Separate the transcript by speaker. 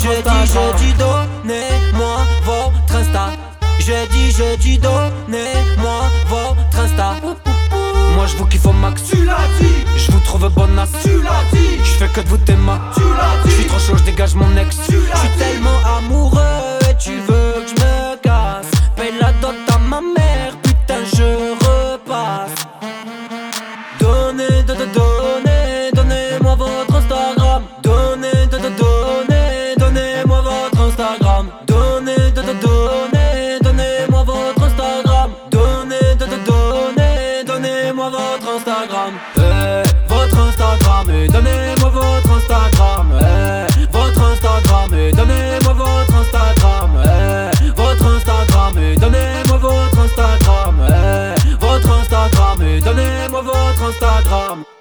Speaker 1: J'ai dit donnez-moi votre Insta. J'ai dit donnez-moi votre Insta. Moi je vous kiffe au max,
Speaker 2: Tu l'as dit,
Speaker 1: je vous trouve bonne as.
Speaker 2: tu l'as dit,
Speaker 1: Je fais que de vous t'aimer.
Speaker 2: tu l'as
Speaker 1: Je suis
Speaker 2: dit,
Speaker 1: trop chaud, je dégage mon ex.
Speaker 2: Tu l'as
Speaker 1: Je suis
Speaker 2: dit.
Speaker 1: tellement amoureux et tu veux que je me casse. Paye la dot à ma mère, putain je repasse. Donnez-moi votre Instagram. Donnez-moi votre Instagram. Donnez-moi votre Instagram. Donnez-moi votre Instagram. Votre Instagram et donnez-moi votre Instagram. Votre Instagram et donnez-moi votre Instagram. Votre Instagram et donnez-moi votre Instagram. Votre Instagram et donnez-moi votre Instagram.